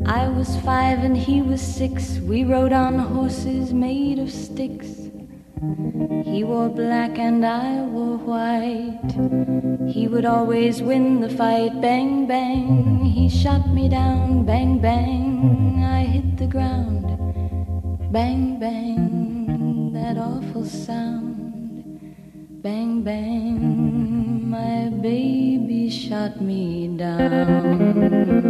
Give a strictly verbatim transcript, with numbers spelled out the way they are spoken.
I was five and he was six. We rode on horses made of sticks. He wore black and I wore white. He would always win the fight. Bang, bang, he shot me down. Bang, bang, I hit the ground. Bang, bang, that awful sound. Bang, bang, my baby shot me down.